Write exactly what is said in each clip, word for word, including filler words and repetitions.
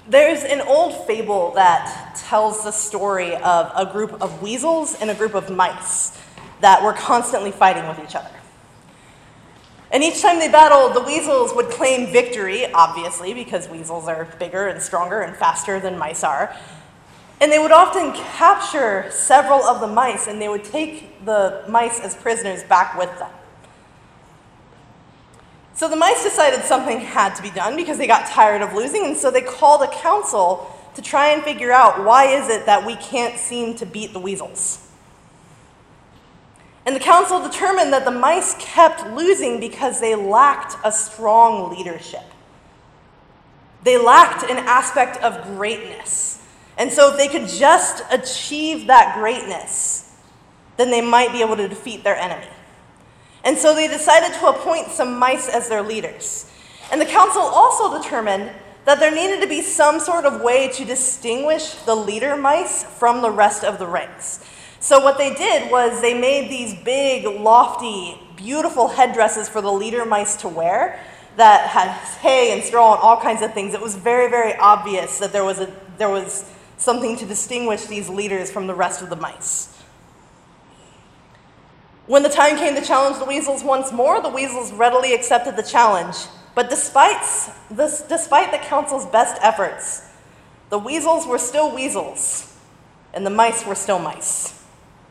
There's an old fable that tells the story of a group of weasels and a group of mice that were constantly fighting with each other. And each time they battled, the weasels would claim victory, obviously, because weasels are bigger and stronger and faster than mice are. And they would often capture several of the mice, and they would take the mice as prisoners back with them. So the mice decided something had to be done because they got tired of losing, and so they called a council to try and figure out why is it that we can't seem to beat the weasels. And the council determined that the mice kept losing because they lacked a strong leadership. They lacked an aspect of greatness. And so if they could just achieve that greatness, then they might be able to defeat their enemy. And so they decided to appoint some mice as their leaders. And the council also determined that there needed to be some sort of way to distinguish the leader mice from the rest of the ranks. So what they did was they made these big, lofty, beautiful headdresses for the leader mice to wear that had hay and straw and all kinds of things. It was very, very obvious that there was a there was something to distinguish these leaders from the rest of the mice. When the time came to challenge the weasels once more, the weasels readily accepted the challenge. But despite this, despite the council's best efforts, the weasels were still weasels, and the mice were still mice.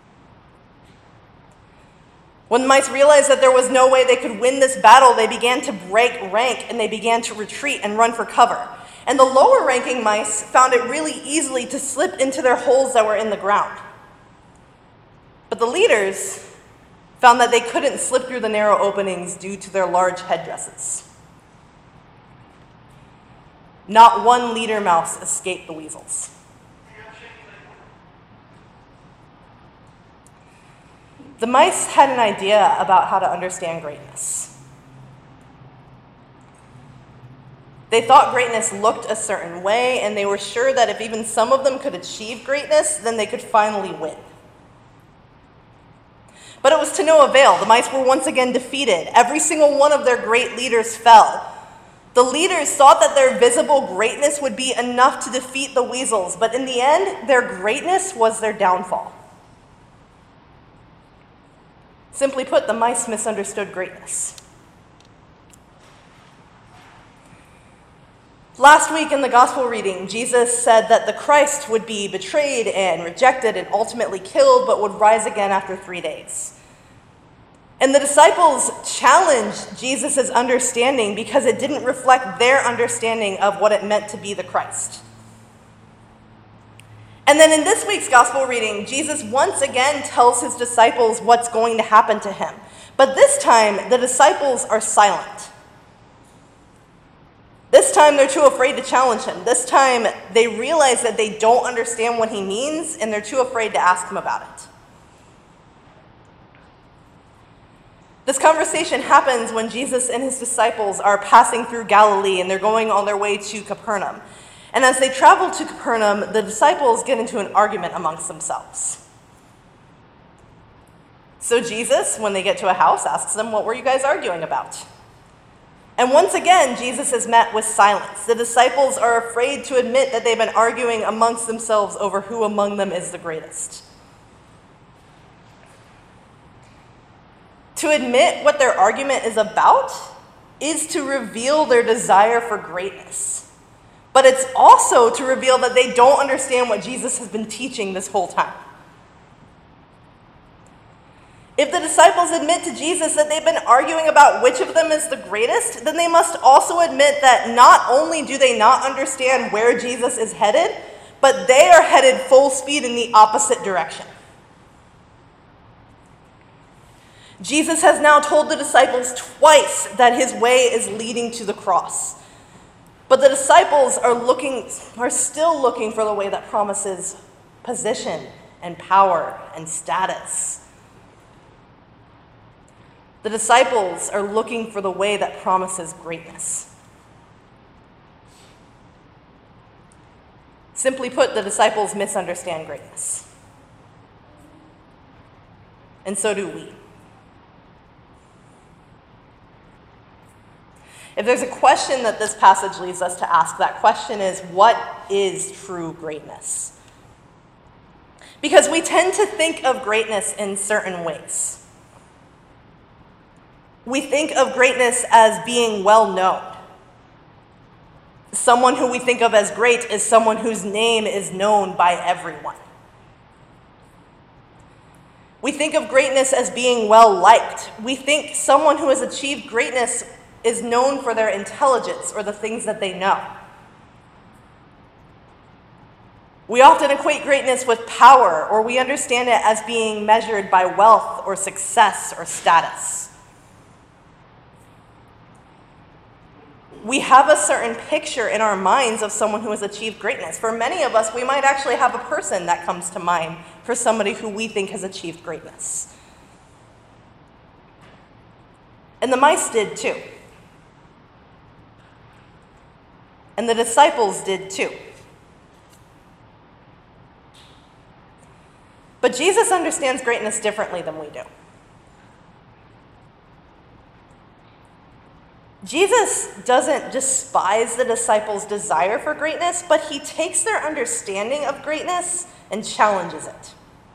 When the mice realized that there was no way they could win this battle, they began to break rank, and they began to retreat and run for cover. And the lower-ranking mice found it really easily to slip into their holes that were in the ground. But the leaders found that they couldn't slip through the narrow openings due to their large headdresses. Not one leader mouse escaped the weasels. The mice had an idea about how to understand greatness. They thought greatness looked a certain way, and they were sure that if even some of them could achieve greatness, then they could finally win. But it was to no avail. The mice were once again defeated. Every single one of their great leaders fell. The leaders thought that their visible greatness would be enough to defeat the weasels, but in the end, their greatness was their downfall. Simply put, the mice misunderstood greatness. Last week in the gospel reading, Jesus said that the Christ would be betrayed and rejected and ultimately killed, but would rise again after three days. And the disciples challenged Jesus' understanding because it didn't reflect their understanding of what it meant to be the Christ. And then in this week's gospel reading, Jesus once again tells his disciples what's going to happen to him. But this time, the disciples are silent. This time, they're too afraid to challenge him. This time, they realize that they don't understand what he means, and they're too afraid to ask him about it. This conversation happens when Jesus and his disciples are passing through Galilee, and they're going on their way to Capernaum. And as they travel to Capernaum, the disciples get into an argument amongst themselves. So Jesus, when they get to a house, asks them, "What were you guys arguing about?" And once again, Jesus is met with silence. The disciples are afraid to admit that they've been arguing amongst themselves over who among them is the greatest. To admit what their argument is about is to reveal their desire for greatness. But it's also to reveal that they don't understand what Jesus has been teaching this whole time. If the disciples admit to Jesus that they've been arguing about which of them is the greatest, then they must also admit that not only do they not understand where Jesus is headed, but they are headed full speed in the opposite direction. Jesus has now told the disciples twice that his way is leading to the cross. But the disciples are looking, are still looking for the way that promises position and power and status. The disciples are looking for the way that promises greatness. Simply put, the disciples misunderstand greatness. And so do we. If there's a question that this passage leads us to ask, that question is, what is true greatness? Because we tend to think of greatness in certain ways. We think of greatness as being well known. Someone who we think of as great is someone whose name is known by everyone. We think of greatness as being well liked. We think someone who has achieved greatness is known for their intelligence or the things that they know. We often equate greatness with power, or we understand it as being measured by wealth or success or status. We have a certain picture in our minds of someone who has achieved greatness. For many of us, we might actually have a person that comes to mind for somebody who we think has achieved greatness. And the mice did too. And the disciples did too. But Jesus understands greatness differently than we do. Jesus doesn't despise the disciples' desire for greatness, but he takes their understanding of greatness and challenges it.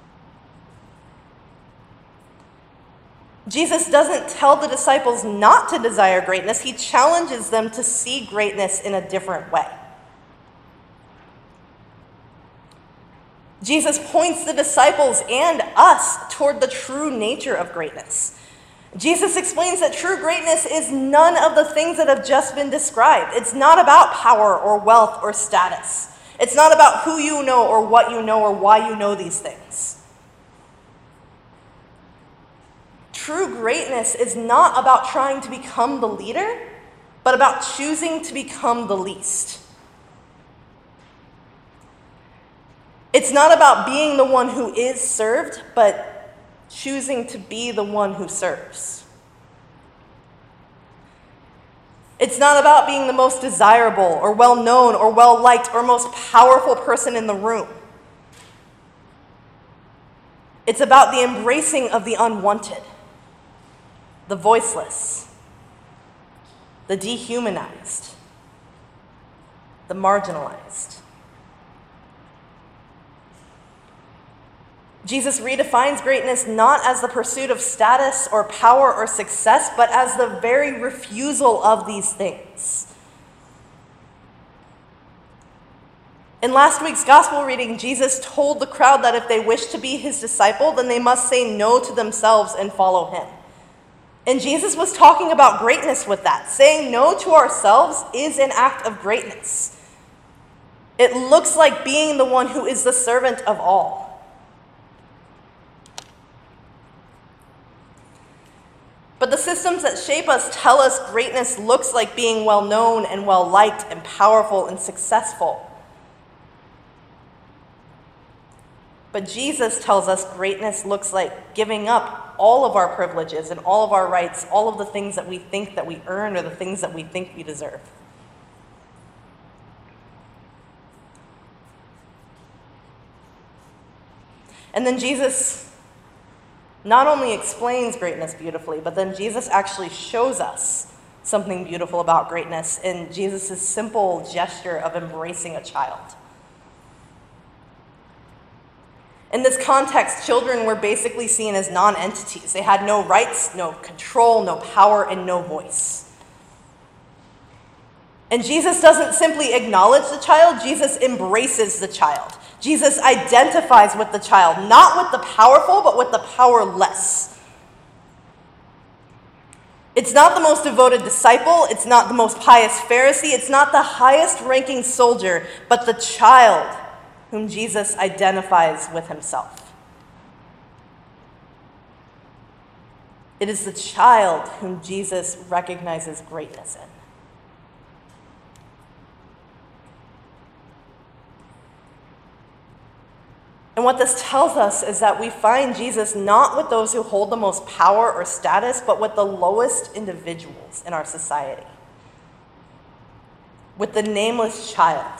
Jesus doesn't tell the disciples not to desire greatness. He challenges them to see greatness in a different way. Jesus points the disciples and us toward the true nature of greatness. Jesus explains that true greatness is none of the things that have just been described. It's not about power or wealth or status. It's not about who you know or what you know or why you know these things. True greatness is not about trying to become the leader, but about choosing to become the least. It's not about being the one who is served, but choosing to be the one who serves. It's not about being the most desirable or well-known or well-liked or most powerful person in the room. It's about the embracing of the unwanted, the voiceless, the dehumanized, the marginalized. Jesus redefines greatness not as the pursuit of status or power or success, but as the very refusal of these things. In last week's gospel reading, Jesus told the crowd that if they wish to be his disciple, then they must say no to themselves and follow him. And Jesus was talking about greatness with that. Saying no to ourselves is an act of greatness. It looks like being the one who is the servant of all. But the systems that shape us tell us greatness looks like being well-known and well-liked and powerful and successful. But Jesus tells us greatness looks like giving up all of our privileges and all of our rights, all of the things that we think that we earn or the things that we think we deserve. And then Jesus not only explains greatness beautifully, but then Jesus actually shows us something beautiful about greatness in Jesus' simple gesture of embracing a child. In this context, children were basically seen as non-entities. They had no rights, no control, no power, and no voice. And Jesus doesn't simply acknowledge the child, Jesus embraces the child. Jesus identifies with the child, not with the powerful, but with the powerless. It's not the most devoted disciple, it's not the most pious Pharisee, it's not the highest ranking soldier, but the child whom Jesus identifies with himself. It is the child whom Jesus recognizes greatness in. And what this tells us is that we find Jesus not with those who hold the most power or status, but with the lowest individuals in our society. With the nameless child.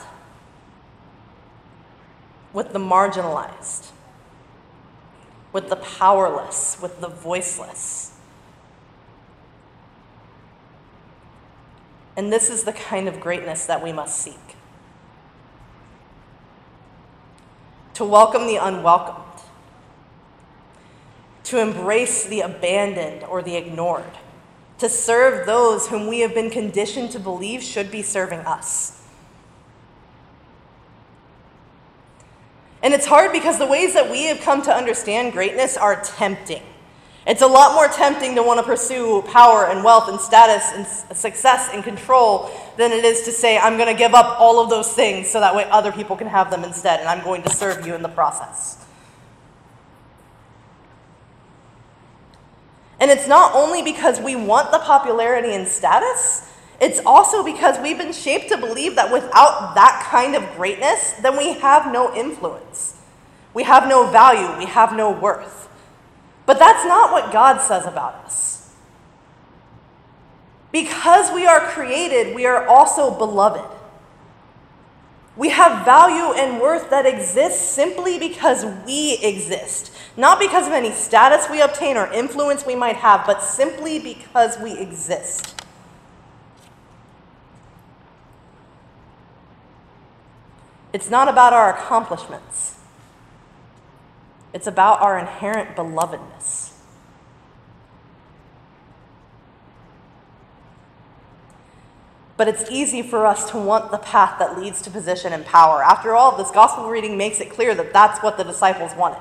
With the marginalized. With the powerless. With the voiceless. And this is the kind of greatness that we must seek. To welcome the unwelcomed, to embrace the abandoned or the ignored, to serve those whom we have been conditioned to believe should be serving us. And it's hard because the ways that we have come to understand greatness are tempting. It's a lot more tempting to want to pursue power and wealth and status and success and control than it is to say, I'm going to give up all of those things so that way other people can have them instead, and I'm going to serve you in the process. And it's not only because we want the popularity and status, it's also because we've been shaped to believe that without that kind of greatness, then we have no influence. We have no value. We have no worth. But that's not what God says about us. Because we are created, we are also beloved. We have value and worth that exists simply because we exist. Not because of any status we obtain or influence we might have, but simply because we exist. It's not about our accomplishments. It's about our inherent belovedness. But it's easy for us to want the path that leads to position and power. After all, this gospel reading makes it clear that that's what the disciples wanted.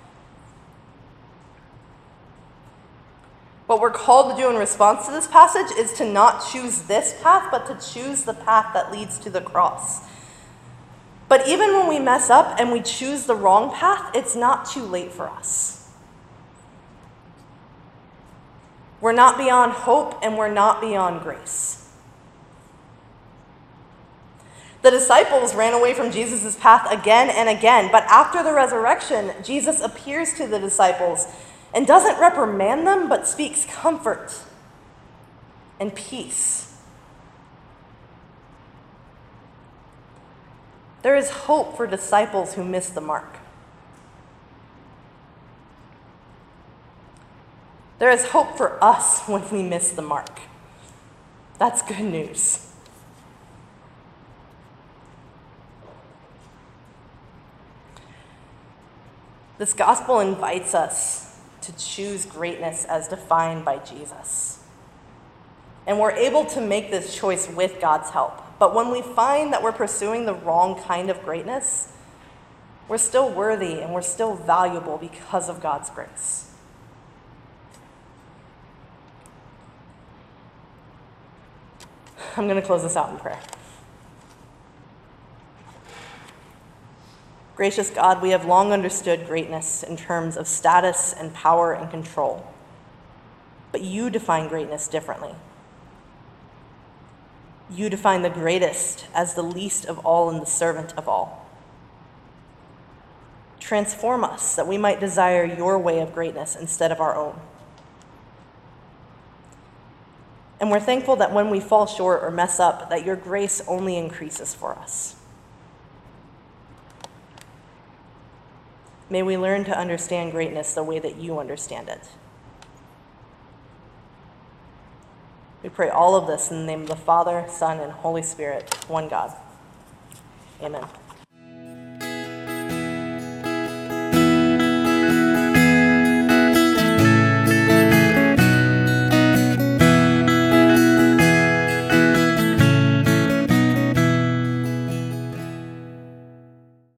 What we're called to do in response to this passage is to not choose this path, but to choose the path that leads to the cross. But even when we mess up and we choose the wrong path, it's not too late for us. We're not beyond hope and we're not beyond grace. The disciples ran away from Jesus' path again and again, but after the resurrection, Jesus appears to the disciples and doesn't reprimand them, but speaks comfort and peace. There is hope for disciples who miss the mark. There is hope for us when we miss the mark. That's good news. This gospel invites us to choose greatness as defined by Jesus. And we're able to make this choice with God's help. But when we find that we're pursuing the wrong kind of greatness, we're still worthy and we're still valuable because of God's grace. I'm going to close this out in prayer. Gracious God, we have long understood greatness in terms of status and power and control. But you define greatness differently. You define the greatest as the least of all and the servant of all. Transform us that we might desire your way of greatness instead of our own. And we're thankful that when we fall short or mess up, that your grace only increases for us. May we learn to understand greatness the way that you understand it. We pray all of this in the name of the Father, Son, and Holy Spirit, one God. Amen.